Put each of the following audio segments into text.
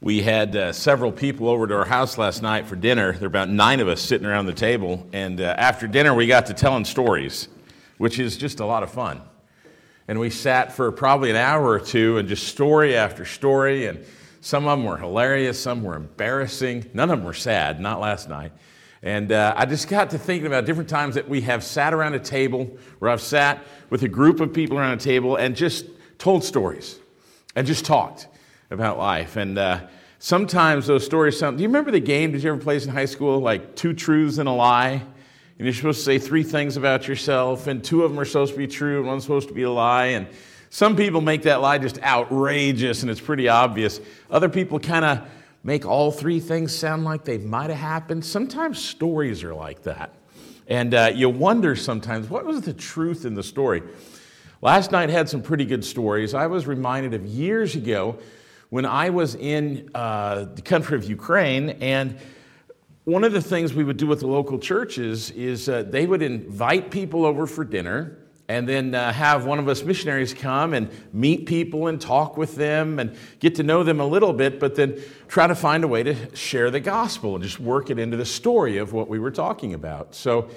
We had several people over to our house last night for dinner. There were about 9 of us sitting around the table, and after dinner we got to telling stories, which is just a lot of fun. And we sat for probably an hour or two and just story after story, and some of them were hilarious, some were embarrassing. None of them were sad, not last night. And I just got to thinking about different times that we have sat around a table, where I've sat with a group of people around a table and just told stories and just talked about life. And sometimes those stories sound... Do you remember the game, did you ever play this in high school, like 2 truths and a lie? And you're supposed to say 3 things about yourself, and 2 of them are supposed to be true, and one's supposed to be a lie. And some people make that lie just outrageous, and it's pretty obvious. Other people kind of make all 3 things sound like they might have happened. Sometimes stories are like that. And you wonder sometimes, what was the truth in the story? Last night had some pretty good stories. I was reminded of years ago when I was in the country of Ukraine, and one of the things we would do with the local churches is they would invite people over for dinner, and then have one of us missionaries come and meet people and talk with them and get to know them a little bit, but then try to find a way to share the gospel and just work it into the story of what we were talking about. So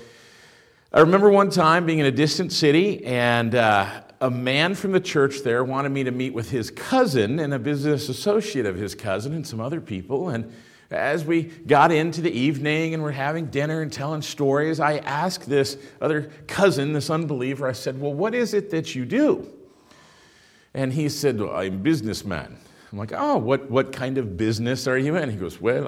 I remember one time being in a distant city, and a man from the church there wanted me to meet with his cousin and a business associate of his cousin and some other people. And as we got into the evening and we're having dinner and telling stories, I asked this other cousin, this unbeliever, I said, well, what is it that you do? And he said, well, I'm a businessman. I'm like, oh, what kind of business are you in? He goes, well,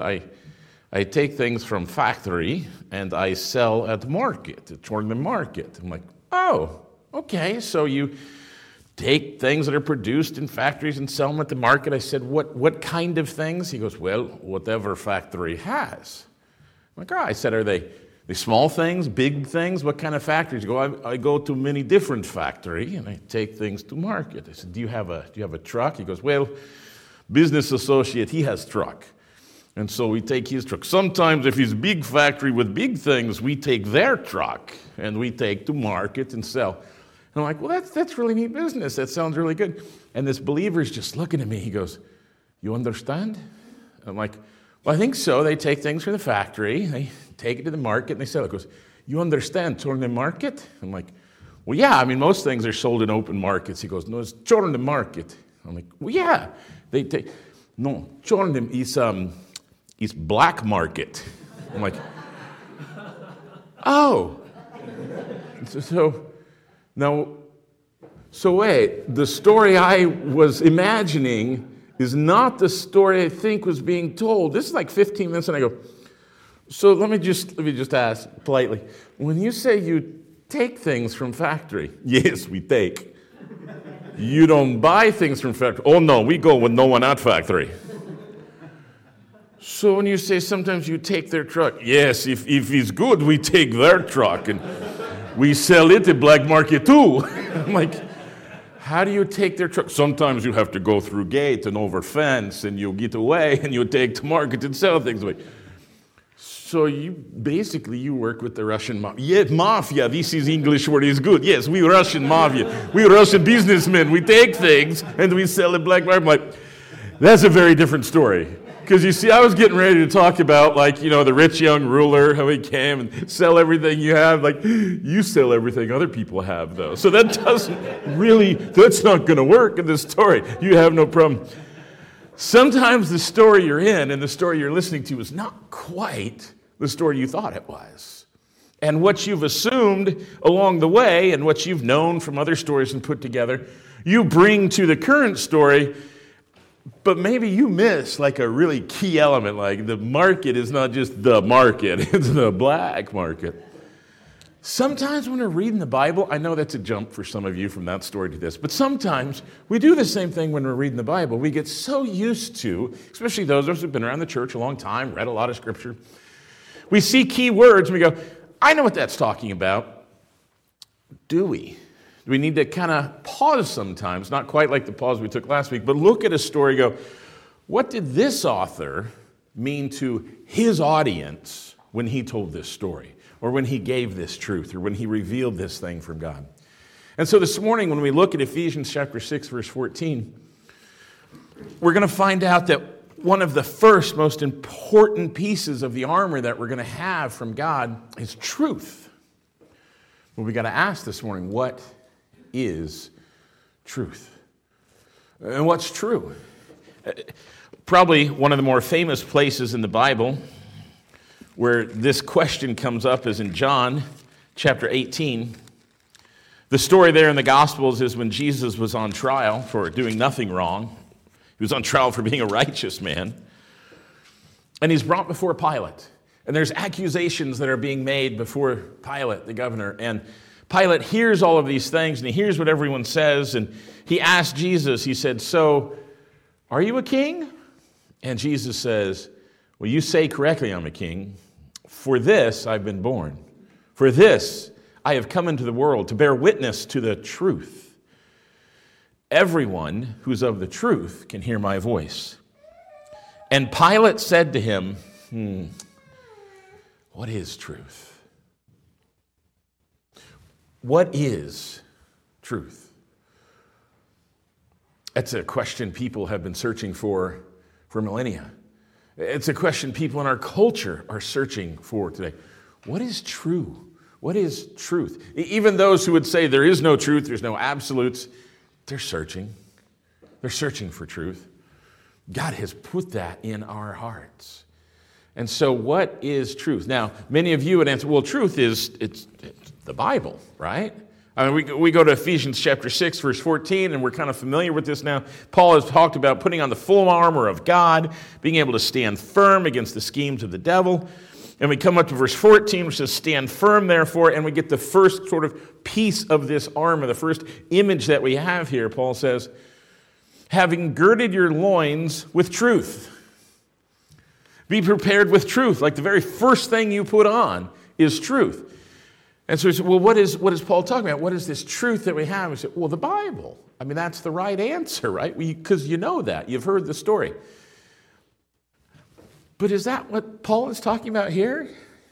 I take things from factory and I sell at the market, at the market. I'm like, oh, okay, so you take things that are produced in factories and sell them at the market. I said, what kind of things? He goes, well, whatever factory has. I'm like, oh, I said, are they small things, big things? What kind of factories? He goes, I go to many different factories and I take things to market. I said, do you have a truck? He goes, well, business associate, he has truck. And so we take his truck. Sometimes if it's a big factory with big things, we take their truck and we take to market and sell. And I'm like, well, that's really neat business. That sounds really good. And this believer's just looking at me. He goes, you understand? And I'm like, well, I think so. They take things from the factory, they take it to the market, and they sell it. He goes, you understand touring the market? I'm like, well, yeah. I mean, most things are sold in open markets. He goes, no, it's touring the market. I'm like, well, yeah. They take, no, touring them is black market. I'm like, oh. So wait, the story I was imagining is not the story I think was being told. This is like 15 minutes, and I go, so let me just ask politely, when you say you take things from factory, yes, we take. You don't buy things from factory. Oh no, we go with no one at factory. So when you say sometimes you take their truck, yes, if it's good, we take their truck and we sell it at black market too. I'm like, how do you take their truck? Sometimes you have to go through gate and over fence, and you get away and you take to market and sell things away. So you work with the Russian mafia. Yeah, mafia, this is English word is good. Yes, we Russian mafia. We Russian businessmen. We take things and we sell at black market. I'm like, that's a very different story. Because you see, I was getting ready to talk about, the rich young ruler, how he came and sell everything you have. Like, you sell everything other people have, though. So that's not going to work in this story. You have no problem. Sometimes the story you're in and the story you're listening to is not quite the story you thought it was. And what you've assumed along the way and what you've known from other stories and put together, you bring to the current story. But maybe you miss a really key element, like the market is not just the market, it's the black market. Sometimes when we're reading the Bible, I know that's a jump for some of you from that story to this, but sometimes we do the same thing when we're reading the Bible. We get so used to, especially those of us who've been around the church a long time, read a lot of scripture, we see key words and we go, I know what that's talking about. Do we? We need to kind of pause sometimes, not quite like the pause we took last week, but look at a story and go, what did this author mean to his audience when he told this story, or when he gave this truth, or when he revealed this thing from God? And so this morning, when we look at Ephesians chapter 6, verse 14, we're going to find out that one of the first, most important pieces of the armor that we're going to have from God is truth. Well, we got to ask this morning, what is truth? And what's true? Probably one of the more famous places in the Bible where this question comes up is in John chapter 18. The story there in the Gospels is when Jesus was on trial for doing nothing wrong. He was on trial for being a righteous man. And he's brought before Pilate. And there's accusations that are being made before Pilate, the governor. And Pilate hears all of these things, and he hears what everyone says. And he asked Jesus, he said, "So, are you a king?" And Jesus says, "Well, you say correctly I'm a king. For this I've been born. For this I have come into the world, to bear witness to the truth. Everyone who's of the truth can hear my voice." And Pilate said to him, what is truth? What is truth? That's a question people have been searching for millennia. It's a question people in our culture are searching for today. What is true? What is truth? Even those who would say there is no truth, there's no absolutes, they're searching. They're searching for truth. God has put that in our hearts. And so what is truth? Now, many of you would answer, well, truth is, it's the Bible, right? I mean, we go to Ephesians chapter 6, verse 14, and we're kind of familiar with this now. Paul has talked about putting on the full armor of God, being able to stand firm against the schemes of the devil. And we come up to verse 14, which says, "Stand firm, therefore," and we get the first sort of piece of this armor, the first image that we have here. Paul says, "Having girded your loins with truth." Be prepared with truth. Like the very first thing you put on is truth. And so we say, well, what is Paul talking about? What is this truth that we have? We say, well, the Bible. I mean, that's the right answer, right? Because you know that. You've heard the story. But is that what Paul is talking about here?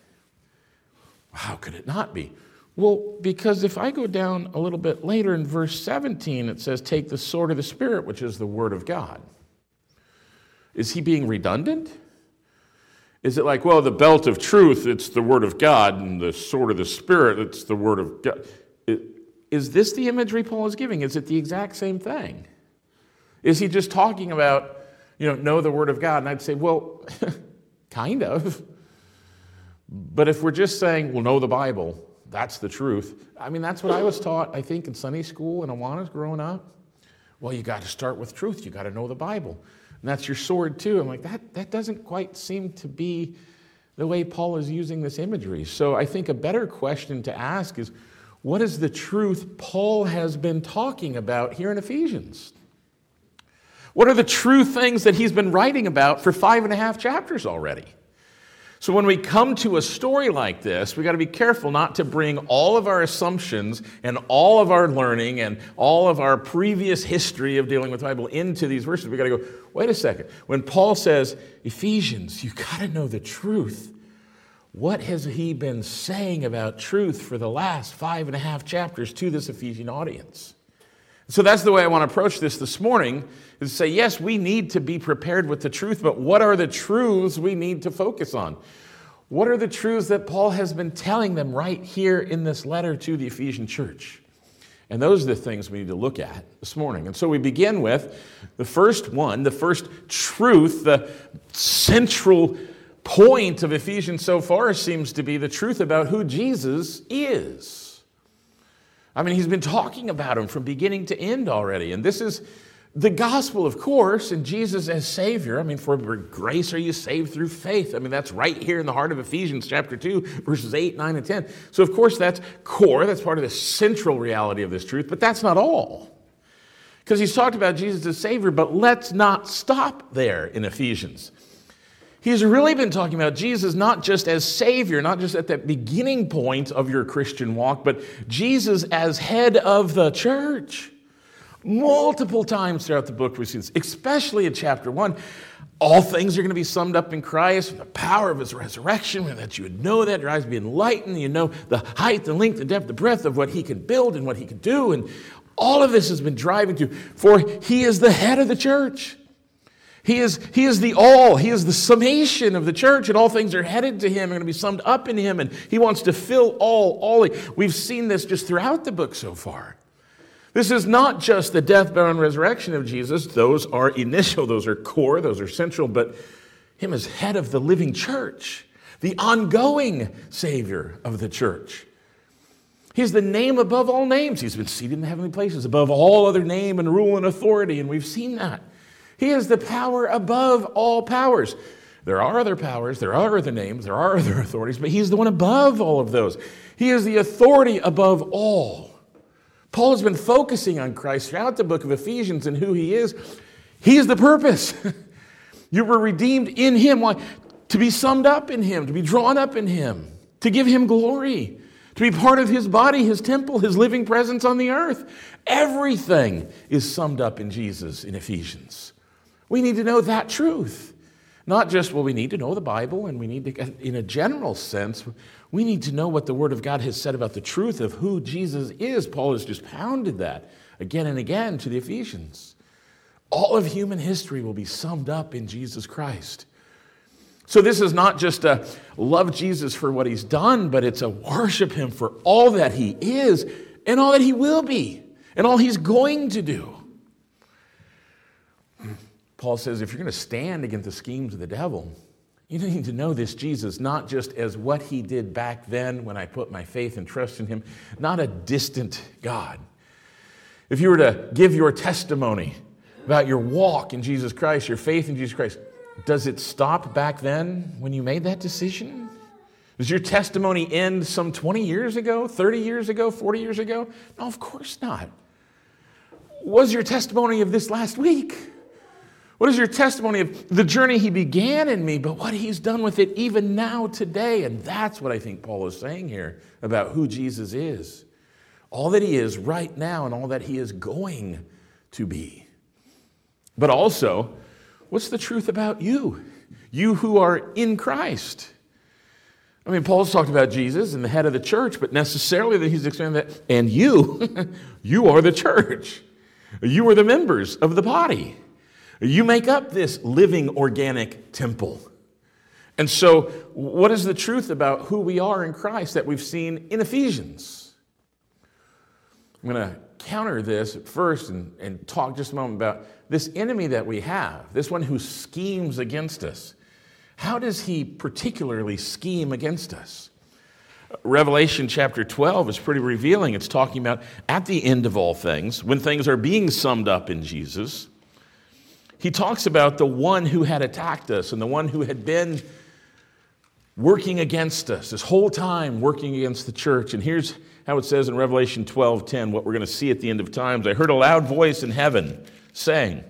How could it not be? Well, because if I go down a little bit later in verse 17, it says, "Take the sword of the Spirit, which is the word of God." Is he being redundant? Is it like, well, the belt of truth, it's the word of God, and the sword of the Spirit, it's the word of God? Is this the imagery Paul is giving? Is it the exact same thing? Is he just talking about, know the word of God? And I'd say, well, kind of. But if we're just saying, well, know the Bible, that's the truth. I mean, that's what I was taught, I think, in Sunday school and Awanas growing up. Well, you got to start with truth. You got to know the Bible. And that's your sword, too. I'm like, that doesn't quite seem to be the way Paul is using this imagery. So I think a better question to ask is, what is the truth Paul has been talking about here in Ephesians? What are the true things that he's been writing about for 5.5 chapters already? So when we come to a story like this, we got to be careful not to bring all of our assumptions and all of our learning and all of our previous history of dealing with the Bible into these verses. We got to go, wait a second. When Paul says, Ephesians, you got to know the truth. What has he been saying about truth for the last 5.5 chapters to this Ephesian audience? So that's the way I want to approach this morning, is to say, yes, we need to be prepared with the truth, but what are the truths we need to focus on? What are the truths that Paul has been telling them right here in this letter to the Ephesian church? And those are the things we need to look at this morning. And so we begin with the first one, the first truth, the central point of Ephesians so far seems to be the truth about who Jesus is. I mean, he's been talking about him from beginning to end already. And this is the gospel, of course, and Jesus as Savior. I mean, for grace are you saved through faith. I mean, that's right here in the heart of Ephesians chapter 2, verses 8, 9, and 10. So, of course, that's core. That's part of the central reality of this truth. But that's not all. Because he's talked about Jesus as Savior, but let's not stop there in Ephesians. He's really been talking about Jesus not just as Savior, not just at that beginning point of your Christian walk, but Jesus as head of the church. Multiple times throughout the book we see this, especially in chapter 1. All things are going to be summed up in Christ, the power of his resurrection, that you would know that, your eyes be enlightened, you know the height, the length, the depth, the breadth of what he can build and what he can do. And all of this has been driving to, for he is the head of the church. He is the all. He is the summation of the church, and all things are headed to him and going to be summed up in him, and he wants to fill all. We've seen this just throughout the book so far. This is not just the death, burial, and resurrection of Jesus. Those are initial, those are core, those are central, but him as head of the living church, the ongoing Savior of the church. He's the name above all names. He's been seated in the heavenly places above all other name and rule and authority, and we've seen that. He is the power above all powers. There are other powers, there are other names, there are other authorities, but he's the one above all of those. He is the authority above all. Paul has been focusing on Christ throughout the book of Ephesians and who he is. He is the purpose. You were redeemed in him. Why? To be summed up in him, to be drawn up in him, to give him glory, to be part of his body, his temple, his living presence on the earth. Everything is summed up in Jesus in Ephesians. We need to know that truth. Not just, well, we need to know the Bible, and we need to, in a general sense, we need to know what the Word of God has said about the truth of who Jesus is. Paul has just pounded that again and again to the Ephesians. All of human history will be summed up in Jesus Christ. So this is not just a love Jesus for what he's done, but it's a worship him for all that he is and all that he will be and all he's going to do. Paul says if you're going to stand against the schemes of the devil, you need to know this Jesus not just as what he did back then when I put my faith and trust in him, not a distant God. If you were to give your testimony about your walk in Jesus Christ, your faith in Jesus Christ, does it stop back then when you made that decision? Does your testimony end some 20 years ago, 30 years ago, 40 years ago? No, of course not. Was your testimony of this last week? What is your testimony of the journey he began in me, but what he's done with it even now today? And that's what I think Paul is saying here about who Jesus is. All that he is right now and all that he is going to be. But also, what's the truth about you? You who are in Christ. I mean, Paul's talked about Jesus and the head of the church, but necessarily that he's explaining that, and you, you are the church. You are the members of the body. You make up this living organic temple. And so, what is the truth about who we are in Christ that we've seen in Ephesians? I'm going to counter this at first and talk just a moment about this enemy that we have, this one who schemes against us. How does he particularly scheme against us? Revelation chapter 12 is pretty revealing. It's talking about at the end of all things, when things are being summed up in Jesus, he talks about the one who had attacked us and the one who had been working against us this whole time, working against the church. And here's how it says in Revelation 12:10, what we're going to see at the end of times. I heard a loud voice in heaven saying,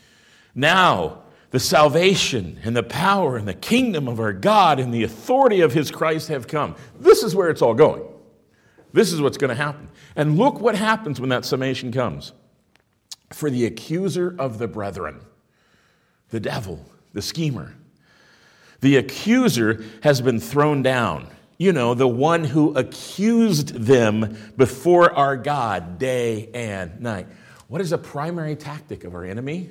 "Now the salvation and the power and the kingdom of our God and the authority of his Christ have come." This is where it's all going. This is what's going to happen. And look what happens when that summation comes. For the accuser of the brethren, the devil, the schemer, the accuser has been thrown down. You know, the one who accused them before our God day and night. What is a primary tactic of our enemy?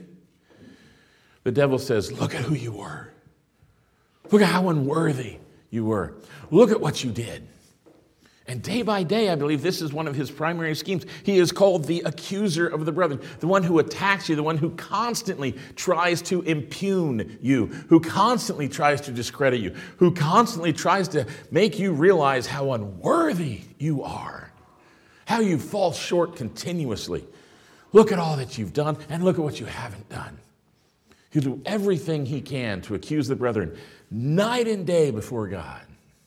The devil says, look at who you were. Look at how unworthy you were. Look at what you did. And day by day, I believe this is one of his primary schemes. He is called the accuser of the brethren, the one who attacks you, the one who constantly tries to impugn you, who constantly tries to discredit you, who constantly tries to make you realize how unworthy you are, how you fall short continuously. Look at all that you've done, and look at what you haven't done. He'll do everything he can to accuse the brethren night and day before God.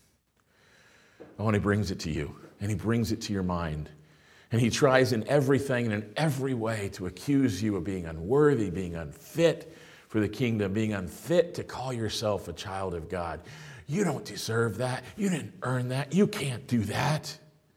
Oh, and he brings it to you, and he brings it to your mind. And he tries in everything and in every way to accuse you of being unworthy, being unfit for the kingdom, being unfit to call yourself a child of God. You don't deserve that. You didn't earn that. You can't do that.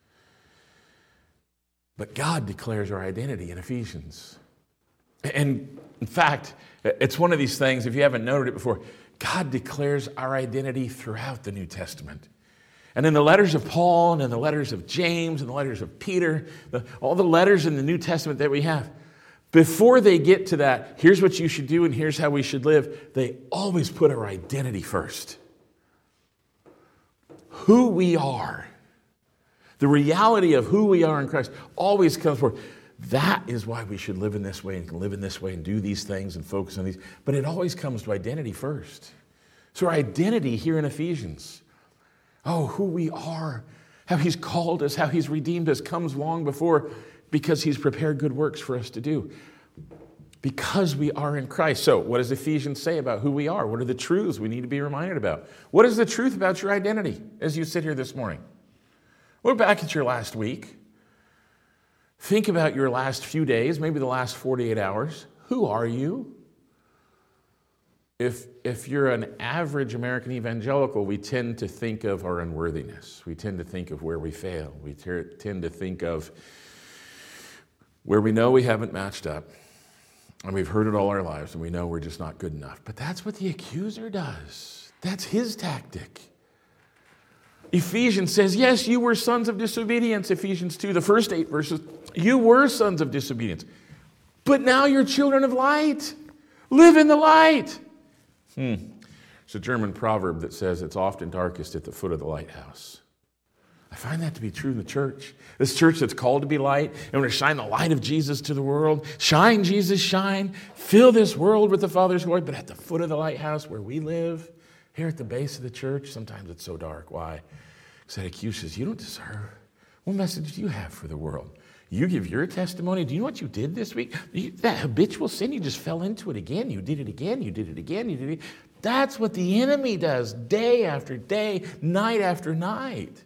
But God declares our identity in Ephesians. And in fact, it's one of these things, if you haven't noted it before, God declares our identity throughout the New Testament. And in the letters of Paul and in the letters of James and the letters of Peter, all the letters in the New Testament that we have, before they get to that, here's what you should do and here's how we should live, they always put our identity first. Who we are. The reality of who we are in Christ always comes forward. That is why we should live in this way and live in this way and do these things and focus on these. But it always comes to identity first. So our identity here in Ephesians, who we are, how he's called us, how he's redeemed us, comes long before, because he's prepared good works for us to do. Because we are in Christ. So what does Ephesians say about who we are? What are the truths we need to be reminded about? What is the truth about your identity as you sit here this morning? Look back at your last week. Think about your last few days, maybe the last 48 hours. Who are you? If you're an average American evangelical, we tend to think of our unworthiness. We tend to think of where we fail. We tend to think of where we know we haven't matched up. And we've heard it all our lives, and we know we're just not good enough. But that's what the accuser does. That's his tactic. Ephesians says, yes, you were sons of disobedience. Ephesians 2, the first 8 verses. You were sons of disobedience. But now you're children of light. Live in the light. It's a German proverb that says it's often darkest at the foot of the lighthouse. I find that to be true in the church. This church that's called to be light, and we're going to shine the light of Jesus to the world. Shine, Jesus, shine. Fill this world with the Father's glory. But at the foot of the lighthouse where we live, here at the base of the church, sometimes it's so dark. Why? Because that accuser says, you don't deserve. What message do you have for the world? You give your testimony. Do you know what you did this week? That habitual sin, you just fell into it again. You did it again. You did it again. You did it. That's what the enemy does day after day, night after night.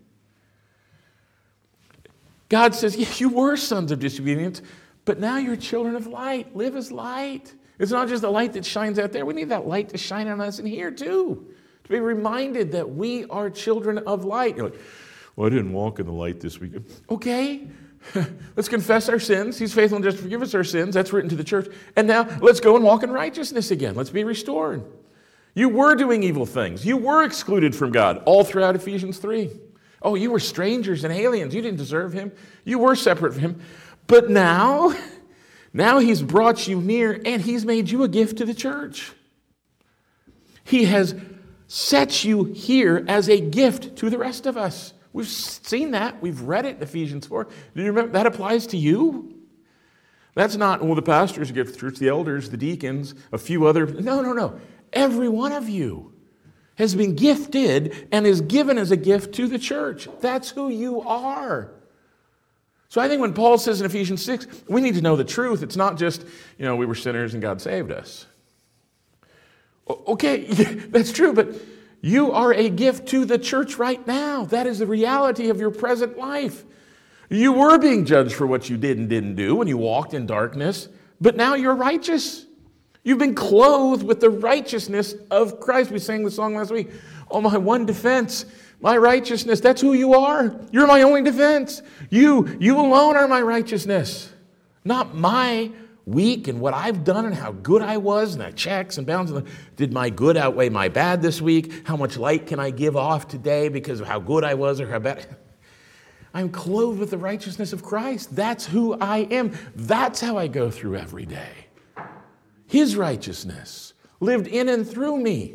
God says, yes, you were sons of disobedience, but now you're children of light. Live as light. It's not just the light that shines out there. We need that light to shine on us in here too. To be reminded that we are children of light. You're like, well, I didn't walk in the light this week. Okay, let's confess our sins. He's faithful and just to forgive us our sins. That's written to the church. And now let's go and walk in righteousness again. Let's be restored. You were doing evil things. You were excluded from God all throughout Ephesians 3. Oh, you were strangers and aliens. You didn't deserve him. You were separate from him. But now he's brought you near and he's made you a gift to the church. He has set you here as a gift to the rest of us. We've seen that. We've read it in Ephesians 4. Do you remember? That applies to you. That's not, the pastors get the church, the elders, the deacons, a few other. No. Every one of you has been gifted and is given as a gift to the church. That's who you are. So I think when Paul says in Ephesians 6, we need to know the truth. It's not just, we were sinners and God saved us. Okay, that's true, but you are a gift to the church right now. That is the reality of your present life. You were being judged for what you did and didn't do when you walked in darkness, but now you're righteous. You've been clothed with the righteousness of Christ. We sang the song last week. Oh, my one defense, my righteousness. That's who you are. You're my only defense. You alone are my righteousness. Not my week and what I've done and how good I was and the checks and balances. Did my good outweigh my bad this week? How much light can I give off today because of how good I was or how bad? I'm clothed with the righteousness of Christ. That's who I am. That's how I go through every day. His righteousness lived in and through me.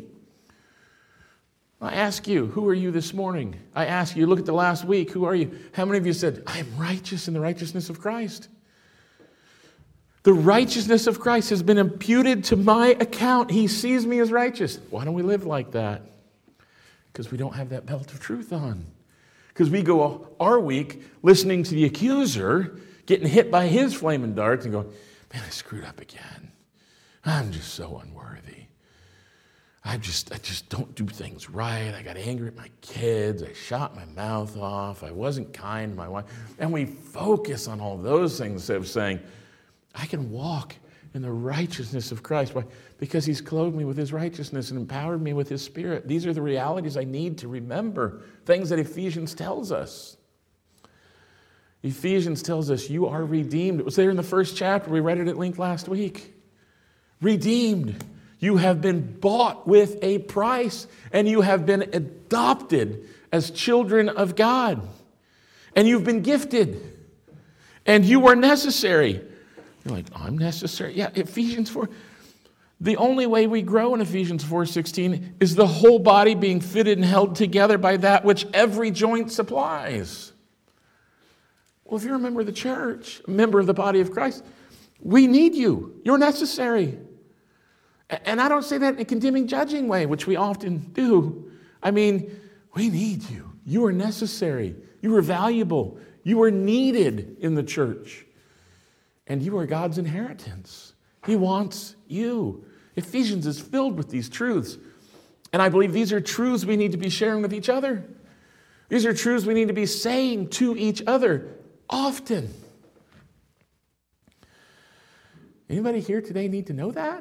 I ask you, who are you this morning? I ask you, look at the last week, who are you? How many of you said, I am righteous in the righteousness of Christ? The righteousness of Christ has been imputed to my account. He sees me as righteous. Why don't we live like that? Because we don't have that belt of truth on. Because we go our week listening to the accuser, getting hit by his flaming darts and going, man, I screwed up again. I'm just so unworthy. I just don't do things right. I got angry at my kids. I shot my mouth off. I wasn't kind to my wife. And we focus on all those things instead of saying, I can walk in the righteousness of Christ. Why? Because he's clothed me with his righteousness and empowered me with his Spirit. These are the realities I need to remember, things that Ephesians tells us. Ephesians tells us you are redeemed. It was there in the first chapter. We read it at length last week. Redeemed. You have been bought with a price, and you have been adopted as children of God. And you've been gifted. And you are necessary. You're like, I'm necessary. Yeah, Ephesians 4. The only way we grow in Ephesians 4:16 is the whole body being fitted and held together by that which every joint supplies. Well, if you're a member of the church, a member of the body of Christ, we need you. You're necessary. And I don't say that in a condemning, judging way, which we often do. I mean, we need you. You are necessary. You are valuable. You are needed in the church. And you are God's inheritance. He wants you. Ephesians is filled with these truths. And I believe these are truths we need to be sharing with each other. These are truths we need to be saying to each other often. Anybody here today need to know that?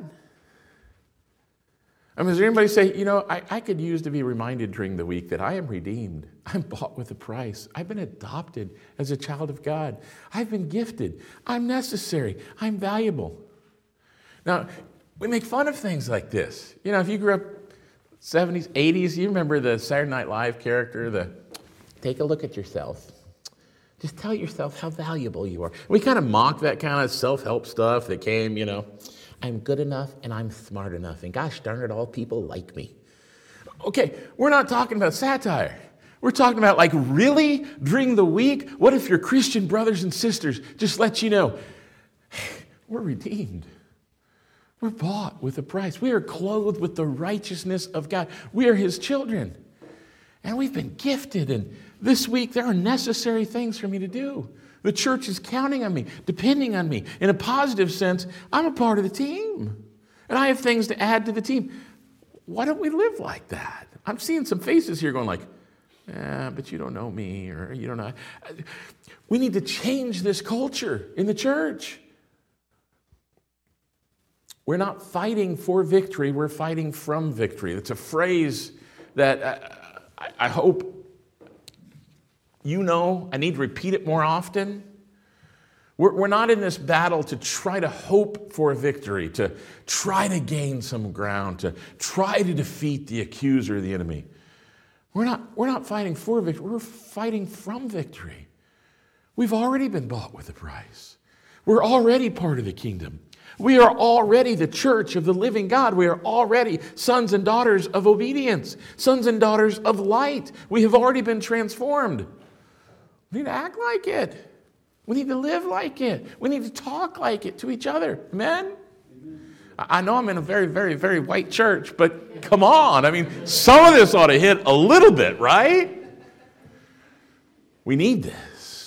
I mean, does anybody say, I could use to be reminded during the week that I am redeemed. I'm bought with a price. I've been adopted as a child of God. I've been gifted. I'm necessary. I'm valuable. Now, we make fun of things like this. If you grew up 70s, 80s, you remember the Saturday Night Live character, take a look at yourself. Just tell yourself how valuable you are. We kind of mock that kind of self-help stuff that came, I'm good enough and I'm smart enough. And gosh darn it, all people like me. Okay, we're not talking about satire. We're talking about really during the week, what if your Christian brothers and sisters just let you know, we're redeemed. We're bought with a price. We are clothed with the righteousness of God. We are His children. And we've been gifted. And this week, there are necessary things for me to do. The church is counting on me, depending on me. In a positive sense, I'm a part of the team. And I have things to add to the team. Why don't we live like that? I'm seeing some faces here going but you don't know me, or you don't know. We need to change this culture in the church. We're not fighting for victory, we're fighting from victory. It's a phrase that I hope I need to repeat it more often. We're not in this battle to try to hope for a victory, to try to gain some ground, to try to defeat the accuser, the enemy. We're not fighting for victory, we're fighting from victory. We've already been bought with a price. We're already part of the kingdom. We are already the church of the living God. We are already sons and daughters of obedience, sons and daughters of light. We have already been transformed. We need to act like it. We need to live like it. We need to talk like it to each other. Amen? I know I'm in a very, very, very white church, but come on. I mean, some of this ought to hit a little bit, right? We need this.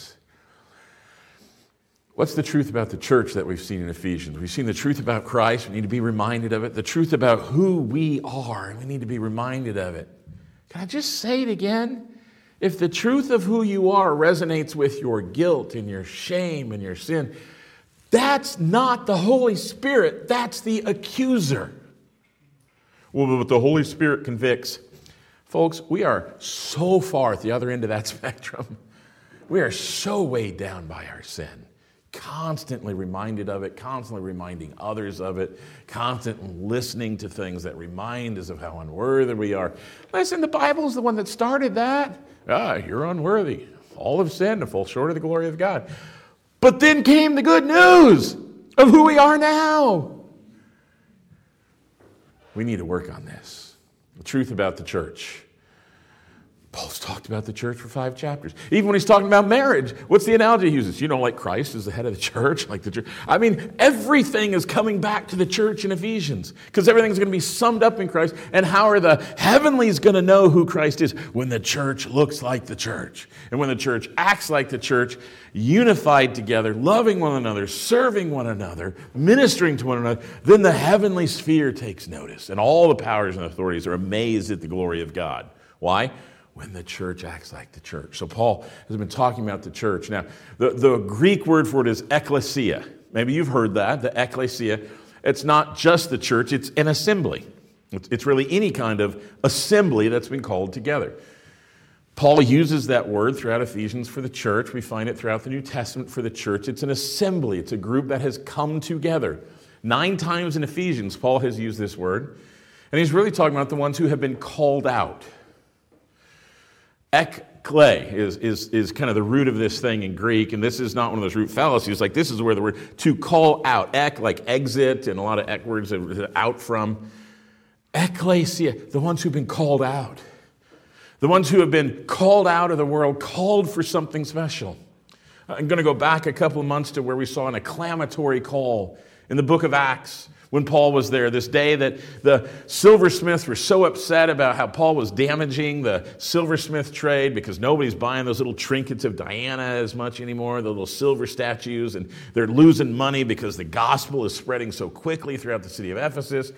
What's the truth about the church that we've seen in Ephesians? We've seen the truth about Christ. We need to be reminded of it. The truth about who we are. We need to be reminded of it. Can I just say it again? If the truth of who you are resonates with your guilt and your shame and your sin, that's not the Holy Spirit. That's the accuser. Well, but the Holy Spirit convicts. Folks, we are so far at the other end of that spectrum. We are so weighed down by our sin. Constantly reminded of it, constantly reminding others of it, constantly listening to things that remind us of how unworthy we are. Listen, the Bible's the one that started that. You're unworthy. All have sinned and fall short of the glory of God. But then came the good news of who we are now. We need to work on this. The truth about the church. Paul's talked about the church for 5 chapters. Even when he's talking about marriage, what's the analogy he uses? Like Christ is the head of the church, like the church. I mean, everything is coming back to the church in Ephesians because everything's going to be summed up in Christ. And how are the heavenlies going to know who Christ is? When the church looks like the church. And when the church acts like the church, unified together, loving one another, serving one another, ministering to one another, then the heavenly sphere takes notice. And all the powers and authorities are amazed at the glory of God. Why? When the church acts like the church. So Paul has been talking about the church. Now, the Greek word for it is ekklesia. Maybe you've heard that, the ekklesia. It's not just the church, it's an assembly. It's really any kind of assembly that's been called together. Paul uses that word throughout Ephesians for the church. We find it throughout the New Testament for the church. It's an assembly. It's a group that has come together. 9 times in Ephesians, Paul has used this word. And he's really talking about the ones who have been called out. Ekle is kind of the root of this thing in Greek, and this is not one of those root fallacies. Like, this is where the word to call out, ek, like exit, and a lot of ek words out from. Ekklesia, the ones who've been called out. The ones who have been called out of the world, called for something special. I'm going to go back a couple of months to where we saw an acclamatory call in the book of Acts when Paul was there. This day that the silversmiths were so upset about how Paul was damaging the silversmith trade because nobody's buying those little trinkets of Diana as much anymore, the little silver statues, and they're losing money because the gospel is spreading so quickly throughout the city of Ephesus.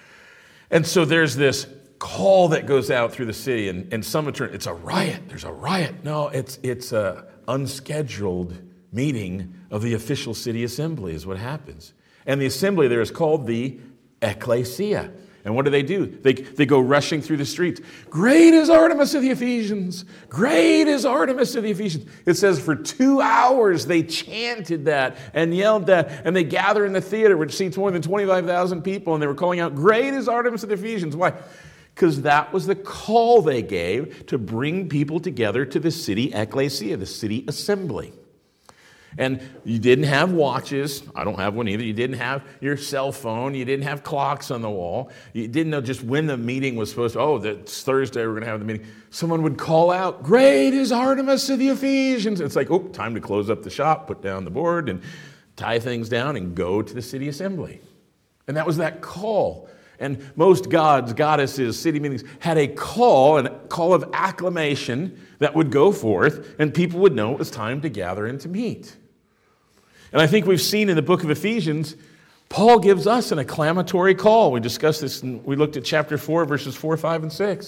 And so there's this call that goes out through the city, and some would turn, it's a riot. There's a riot. No, it's a unscheduled meeting of the official city assembly is what happens. And the assembly there is called the Ecclesia. And what do? They go rushing through the streets. Great is Artemis of the Ephesians. Great is Artemis of the Ephesians. It says for 2 hours they chanted that and yelled that. And they gather in the theater, which seats more than 25,000 people. And they were calling out, great is Artemis of the Ephesians. Why? Because that was the call they gave to bring people together to the city Ecclesia, the city assembly. And you didn't have watches. I don't have one either. You didn't have your cell phone. You didn't have clocks on the wall. You didn't know just when the meeting was supposed to, that's Thursday, we're going to have the meeting. Someone would call out, great is Artemis of the Ephesians. It's like, time to close up the shop, put down the board, and tie things down and go to the city assembly. And that was that call. And most gods, goddesses, city meetings had a call of acclamation that would go forth, and people would know it was time to gather and to meet. And I think we've seen in the book of Ephesians, Paul gives us an acclamatory call. We discussed this, and we looked at chapter 4, verses 4, 5, and 6.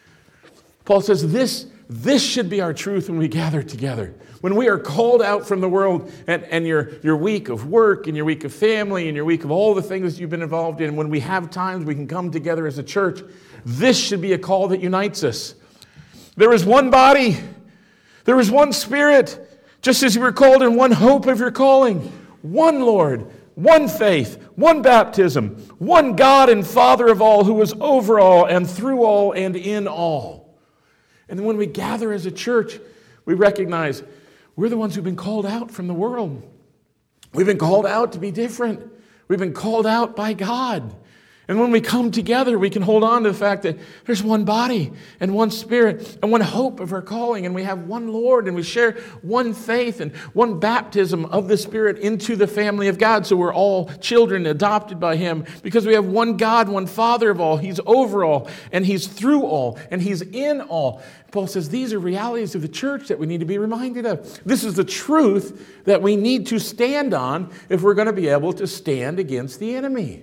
Paul says this should be our truth when we gather together. When we are called out from the world and your week of work and your week of family and your week of all the things you've been involved in, when we have times we can come together as a church, this should be a call that unites us. There is one body. There is one Spirit. Just as you were called in one hope of your calling, one Lord, one faith, one baptism, one God and Father of all, who is over all and through all and in all. And then when we gather as a church, we recognize we're the ones who've been called out from the world. We've been called out to be different. We've been called out by God. And when we come together, we can hold on to the fact that there's one body and one Spirit and one hope of our calling. And we have one Lord and we share one faith and one baptism of the Spirit into the family of God. So we're all children adopted by Him because we have one God, one Father of all. He's over all and He's through all and He's in all. Paul says these are realities of the church that we need to be reminded of. This is the truth that we need to stand on if we're going to be able to stand against the enemy.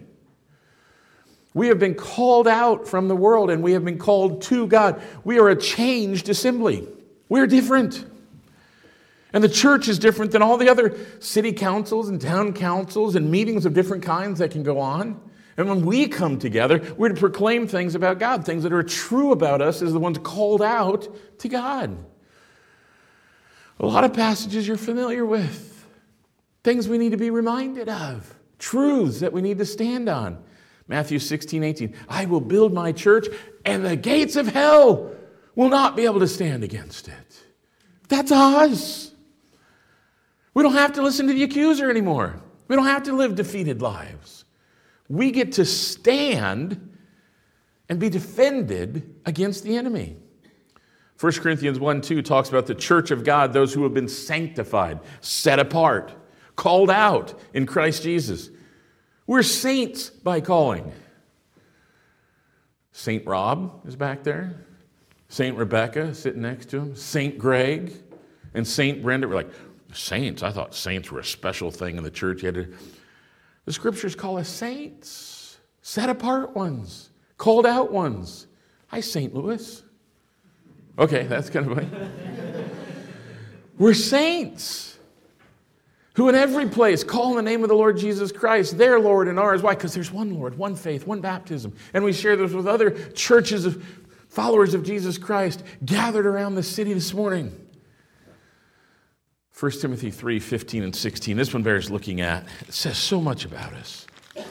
We have been called out from the world and we have been called to God. We are a changed assembly. We're different. And the church is different than all the other city councils and town councils and meetings of different kinds that can go on. And when we come together, we're to proclaim things about God, things that are true about us as the ones called out to God. A lot of passages you're familiar with. Things we need to be reminded of. Truths that we need to stand on. Matthew 16:18, I will build my church and the gates of hell will not be able to stand against it. That's us. We don't have to listen to the accuser anymore. We don't have to live defeated lives. We get to stand and be defended against the enemy. 1 Corinthians 1:2 talks about the church of God, those who have been sanctified, set apart, called out in Christ Jesus. We're saints by calling. Saint Rob is back there. Saint Rebecca sitting next to him. Saint Greg and Saint Brenda. We're like, saints? I thought saints were a special thing in the church. The scriptures call us saints. Set apart ones. Called out ones. Hi, St. Louis. Okay, that's kind of funny. We're saints. Who in every place call in the name of the Lord Jesus Christ, their Lord and ours. Why? Because there's one Lord, one faith, one baptism. And we share this with other churches of followers of Jesus Christ gathered around the city this morning. 1 Timothy 3:15 and 16. This one bears looking at. It says so much about us.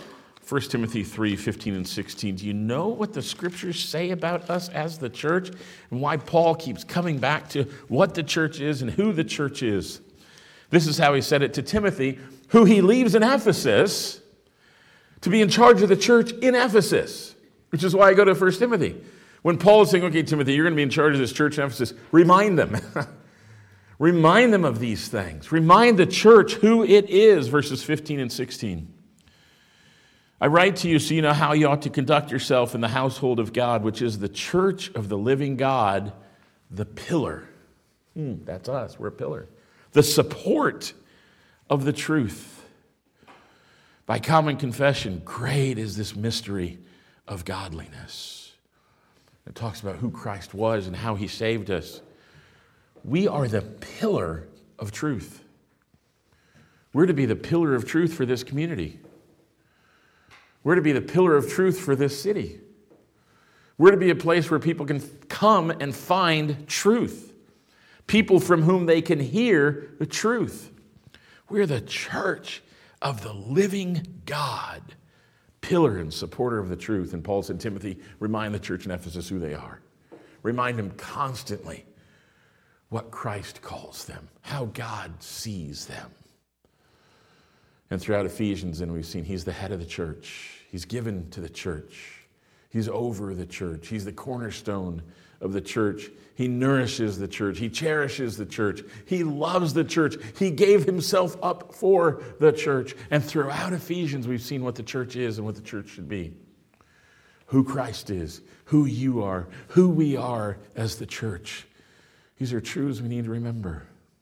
1 Timothy 3, 15 and 16. Do you know what the scriptures say about us as the church and why Paul keeps coming back to what the church is and who the church is? This is how he said it to Timothy, who he leaves in Ephesus to be in charge of the church in Ephesus, which is why I go to 1 Timothy. When Paul is saying, okay, Timothy, you're going to be in charge of this church in Ephesus, remind them. Remind them of these things. Remind the church who it is, verses 15 and 16. I write to you so you know how you ought to conduct yourself in the household of God, which is the church of the living God, the pillar. That's us. We're a pillar. The support of the truth. By common confession, great is this mystery of godliness. It talks about who Christ was and how he saved us. We are the pillar of truth. We're to be the pillar of truth for this community. We're to be the pillar of truth for this city. We're to be a place where people can come and find truth. People from whom they can hear the truth. We're the church of the living God, pillar and supporter of the truth. And Paul said, Timothy, remind the church in Ephesus who they are. Remind them constantly what Christ calls them, how God sees them. And throughout Ephesians, and we've seen he's the head of the church. He's given to the church. He's over the church. He's the cornerstone of the church. He nourishes the church. He cherishes the church. He loves the church. He gave himself up for the church. And throughout Ephesians, we've seen what the church is and what the church should be. Who Christ is, who you are, who we are as the church. These are truths we need to remember.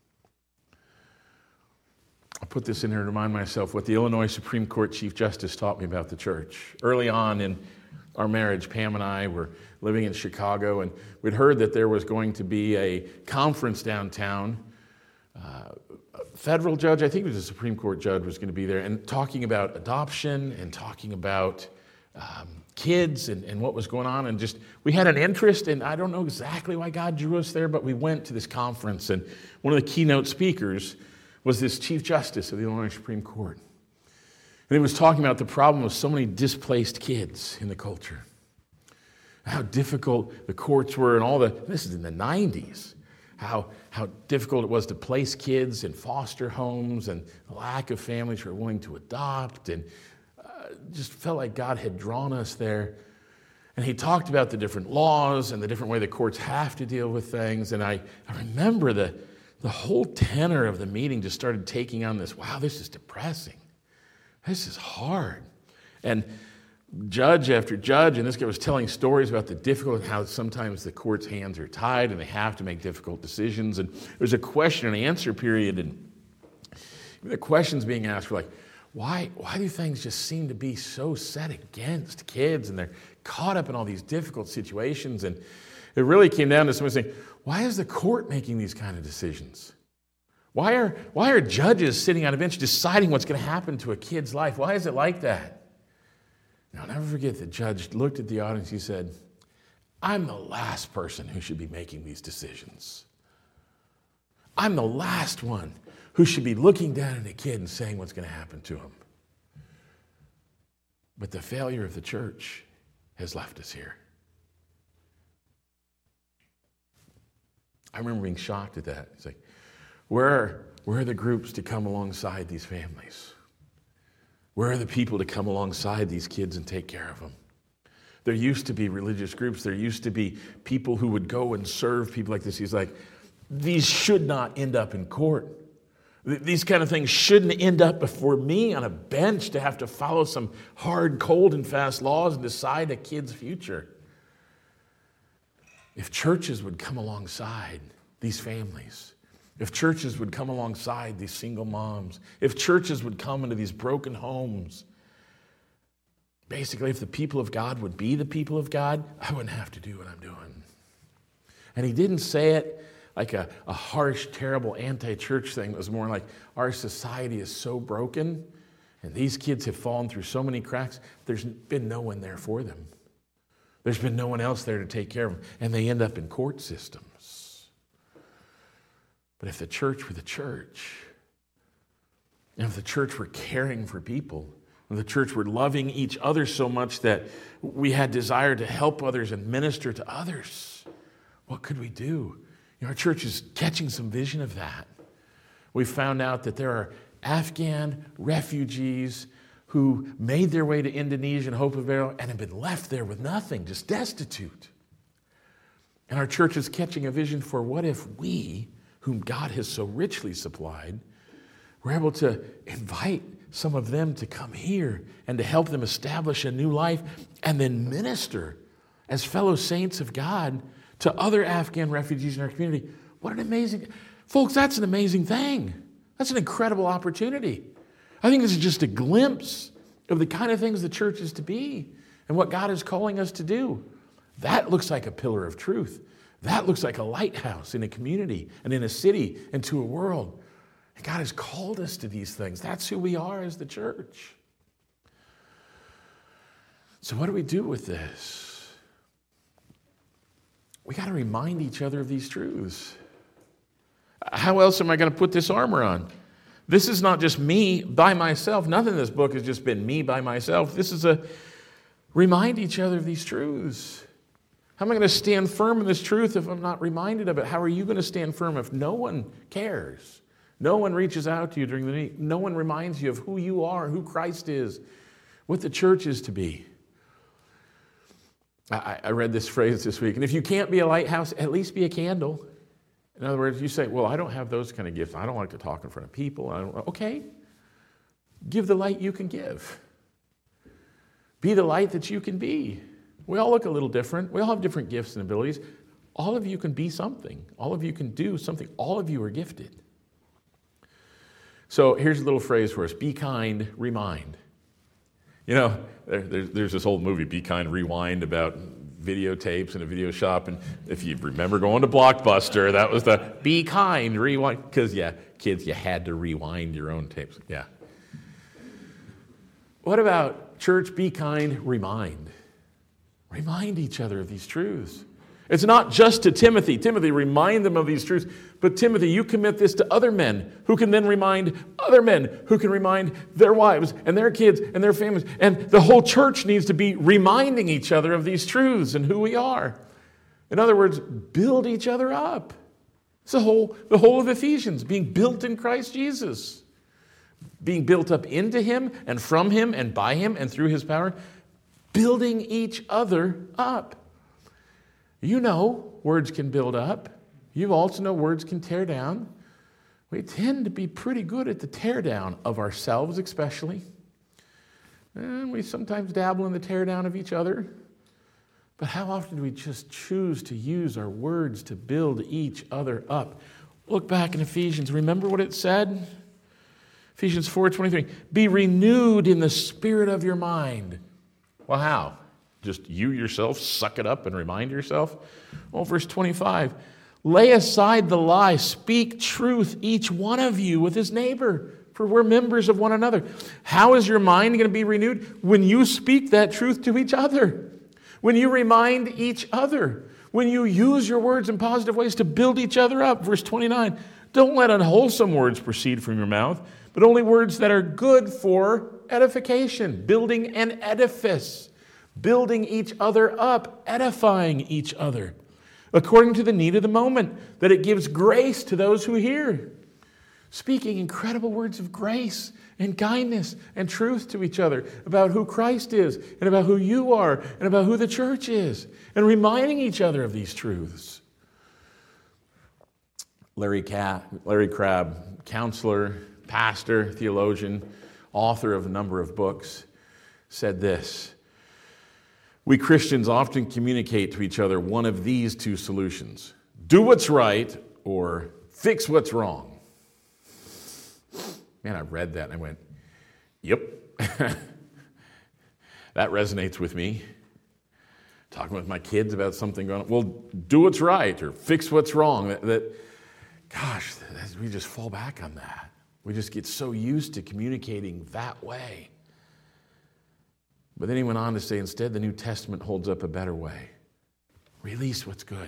I'll put this in here to remind myself what the Illinois Supreme Court Chief Justice taught me about the church. Early on in our marriage, Pam and I were living in Chicago, and we'd heard that there was going to be a conference downtown. A federal judge, I think it was a Supreme Court judge, was going to be there, and talking about adoption and talking about kids and what was going on. And just, we had an interest, and I don't know exactly why God drew us there, but we went to this conference, and one of the keynote speakers was this Chief Justice of the Illinois Supreme Court. And he was talking about the problem of so many displaced kids in the culture. How difficult the courts were and this is in the 90s, how difficult it was to place kids in foster homes and the lack of families who are willing to adopt, and just felt like God had drawn us there. And he talked about the different laws and the different way the courts have to deal with things. And I remember the whole tenor of the meeting just started taking on this, wow, this is depressing. This is hard. And judge after judge, and this guy was telling stories about the difficult, how sometimes the court's hands are tied and they have to make difficult decisions. And there's a question and answer period, and the questions being asked were like, why do things just seem to be so set against kids, and they're caught up in all these difficult situations? And it really came down to someone saying, why is the court making these kind of decisions? Why are judges sitting on a bench deciding what's going to happen to a kid's life? Why is it like that? And I'll never forget the judge looked at the audience. He said, I'm the last person who should be making these decisions. I'm the last one who should be looking down at a kid and saying what's going to happen to him. But the failure of the church has left us here. I remember being shocked at that. It's like, where are the groups to come alongside these families? Where are the people to come alongside these kids and take care of them? There used to be religious groups. There used to be people who would go and serve people like this. He's like, these should not end up in court. These kind of things shouldn't end up before me on a bench to have to follow some hard, cold, and fast laws and decide a kid's future. If churches would come alongside these families, if churches would come alongside these single moms, if churches would come into these broken homes, basically if the people of God would be the people of God, I wouldn't have to do what I'm doing. And he didn't say it like a harsh, terrible anti-church thing. It was more like our society is so broken and these kids have fallen through so many cracks, there's been no one there for them. There's been no one else there to take care of them, and they end up in court systems. But if the church were the church, and if the church were caring for people, The church were loving each other so much that we had desire to help others and minister to others. What could we do? Our church is catching some vision of that. We found out that there are Afghan refugees who made their way to Indonesia in hope of burial and have been left there with nothing, just destitute. And our church is catching a vision for what if we, whom God has so richly supplied, were able to invite some of them to come here and to help them establish a new life and then minister as fellow saints of God to other Afghan refugees in our community. What an amazing, folks, that's an amazing thing. That's an incredible opportunity. I think this is just a glimpse of the kind of things the church is to be and what God is calling us to do. That looks like a pillar of truth. That looks like a lighthouse in a community and in a city and to a world. And God has called us to these things. That's who we are as the church. So what do we do with this? We got to remind each other of these truths. How else am I going to put this armor on? This is not just me by myself. Nothing in this book has just been me by myself. This is a remind each other of these truths. How am I going to stand firm in this truth if I'm not reminded of it? How are you going to stand firm if no one cares? No one reaches out to you during the need. No one reminds you of who you are, who Christ is, what the church is to be. I read this phrase this week, and if you can't be a lighthouse, at least be a candle. In other words, you say, well, I don't have those kind of gifts. I don't like to talk in front of people. Okay, give the light you can give. Be the light that you can be. We all look a little different. We all have different gifts and abilities. All of you can be something. All of you can do something. All of you are gifted. So here's a little phrase for us. Be kind, remind. You know, there's this old movie, Be Kind, Rewind, about videotapes in a video shop. And if you remember going to Blockbuster, that was the Be Kind, Rewind. Because, yeah, kids, you had to rewind your own tapes. Yeah. What about church, be kind, remind? Remind each other of these truths. It's not just to Timothy. Timothy, remind them of these truths. But Timothy, you commit this to other men who can then remind other men who can remind their wives and their kids and their families. And the whole church needs to be reminding each other of these truths and who we are. In other words, build each other up. It's the whole of Ephesians, being built in Christ Jesus. Being built up into Him and from Him and by Him and through His power. Building each other up. You know words can build up. You also know words can tear down. We tend to be pretty good at the tear down of ourselves especially. And we sometimes dabble in the tear down of each other. But how often do we just choose to use our words to build each other up? Look back in Ephesians. Remember what it said? Ephesians 4:23. Be renewed in the spirit of your mind. Well, how? Just you yourself suck it up and remind yourself? Well, verse 25. Lay aside the lie. Speak truth, each one of you, with his neighbor, for we're members of one another. How is your mind going to be renewed? When you speak that truth to each other. When you remind each other. When you use your words in positive ways to build each other up. Verse 29. Don't let unwholesome words proceed from your mouth, but only words that are good for edification, building an edifice. Building each other up, edifying each other, according to the need of the moment, that it gives grace to those who hear. Speaking incredible words of grace and kindness and truth to each other about who Christ is and about who you are and about who the church is, and reminding each other of these truths. Larry Crabb, counselor, pastor, theologian, author of a number of books, said this: we Christians often communicate to each other one of these two solutions. Do what's right or fix what's wrong. Man, I read that and I went, yep. That resonates with me. Talking with my kids about something going on. Well, do what's right or fix what's wrong. Gosh, we just fall back on that. We just get so used to communicating that way. But then he went on to say, instead, the New Testament holds up a better way. Release what's good.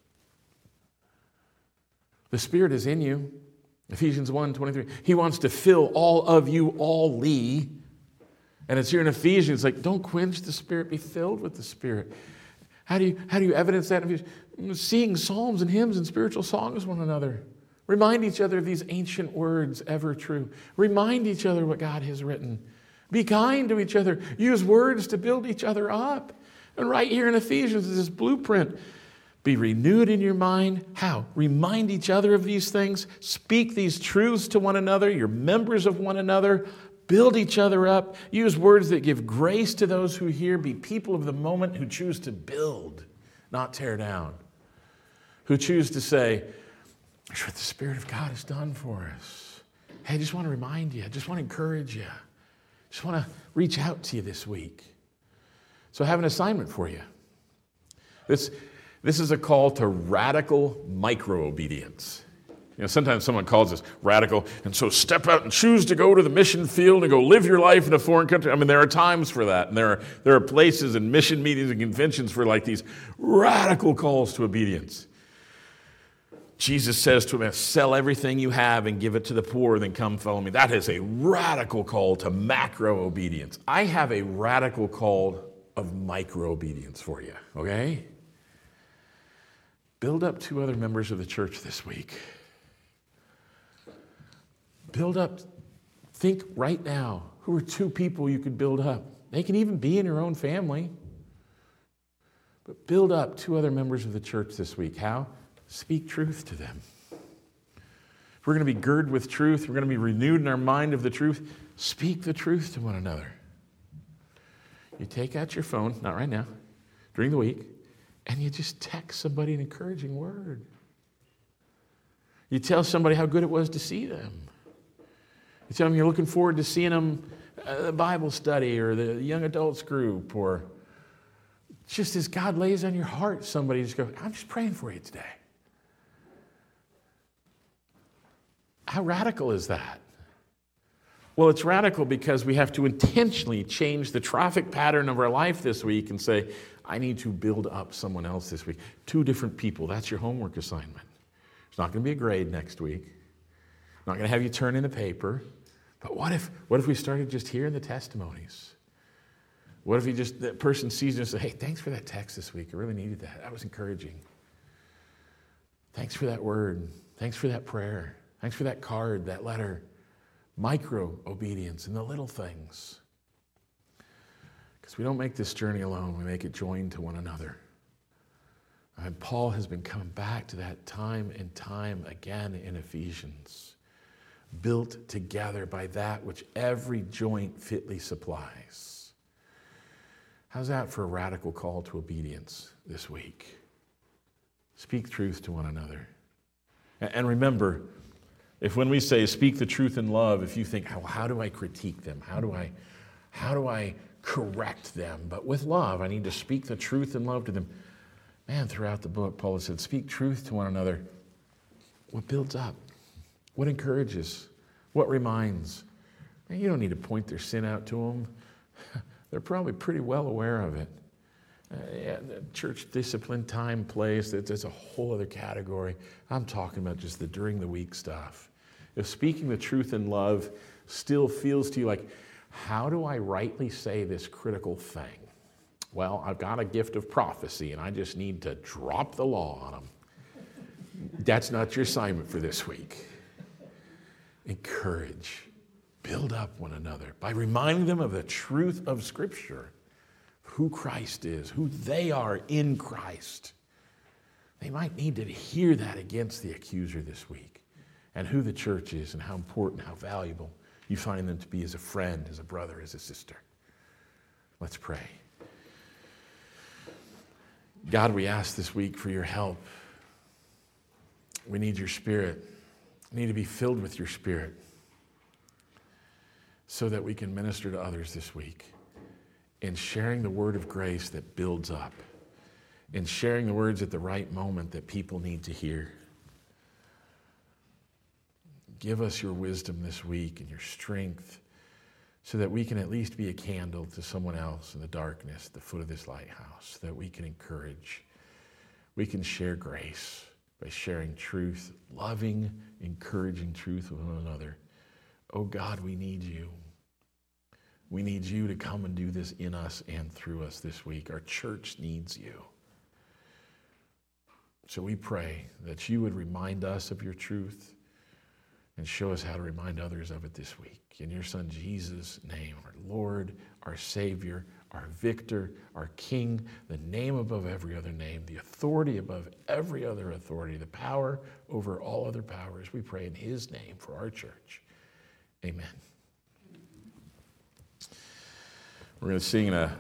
The Spirit is in you. Ephesians 1:23. He wants to fill all of you, all-ly. And it's here in Ephesians, it's like, don't quench the Spirit, be filled with the Spirit. How do you evidence that? Sing psalms and hymns and spiritual songs one another. Remind each other of these ancient words, ever true. Remind each other what God has written. Be kind to each other. Use words to build each other up. And right here in Ephesians is this blueprint. Be renewed in your mind. How? Remind each other of these things. Speak these truths to one another. You're members of one another. Build each other up. Use words that give grace to those who hear. Be people of the moment who choose to build, not tear down. Who choose to say, "That's what the Spirit of God has done for us." Hey, I just want to remind you. I just want to encourage you. I just want to reach out to you this week. So I have an assignment for you. This is a call to radical micro-obedience. Sometimes someone calls us radical, and so step out and choose to go to the mission field and go live your life in a foreign country. There are times for that, and there are places and mission meetings and conventions for like these radical calls to obedience. Jesus says to him, sell everything you have and give it to the poor, then come follow me. That is a radical call to macro obedience. I have a radical call of micro obedience for you, okay? Build up 2 other members of the church this week. Build up, think right now, who are 2 people you could build up? They can even be in your own family. But build up 2 other members of the church this week. How? Speak truth to them. If we're going to be girded with truth, we're going to be renewed in our mind of the truth, speak the truth to one another. You take out your phone, not right now, during the week, and you just text somebody an encouraging word. You tell somebody how good it was to see them. You tell them you're looking forward to seeing them at the Bible study or the young adults group, or just as God lays on your heart, somebody just goes, I'm just praying for you today. How radical is that? Well, it's radical because we have to intentionally change the traffic pattern of our life this week and say, I need to build up someone else this week. 2 different people. That's your homework assignment. It's not going to be a grade next week. I'm not going to have you turn in a paper. But what if we started just hearing the testimonies? What if that person sees you and says, hey, thanks for that text this week. I really needed that. That was encouraging. Thanks for that word. Thanks for that prayer. Thanks for that card, that letter. Micro obedience in the little things. Because we don't make this journey alone. We make it joined to one another. And Paul has been coming back to that time and time again in Ephesians. Built together by that which every joint fitly supplies. How's that for a radical call to obedience this week? Speak truth to one another. And remember, if when we say speak the truth in love, if you think, how do I critique them? How do I correct them? But with love, I need to speak the truth in love to them. Man, throughout the book, Paul has said, speak truth to one another. What builds up? What encourages? What reminds? Man, you don't need to point their sin out to them. They're probably pretty well aware of it. The church discipline, time, place, that's a whole other category. I'm talking about just the during the week stuff. If speaking the truth in love still feels to you like, how do I rightly say this critical thing? Well, I've got a gift of prophecy and I just need to drop the law on them. That's not your assignment for this week. Encourage, build up one another by reminding them of the truth of Scripture, who Christ is, who they are in Christ. They might need to hear that against the accuser this week, and who the church is and how important, how valuable you find them to be as a friend, as a brother, as a sister. Let's pray. God, we ask this week for your help. We need your Spirit. We need to be filled with your Spirit so that we can minister to others this week in sharing the word of grace that builds up, in sharing the words at the right moment that people need to hear. Give us your wisdom this week and your strength so that we can at least be a candle to someone else in the darkness at the foot of this lighthouse, that we can encourage, we can share grace by sharing truth, loving, encouraging truth with one another. Oh God, we need you. We need you to come and do this in us and through us this week. Our church needs you. So we pray that you would remind us of your truth and show us how to remind others of it this week. In your Son Jesus' name, our Lord, our Savior, our Victor, our King, the name above every other name, the authority above every other authority, the power over all other powers. We pray in his name for our church. Amen. We're going to sing a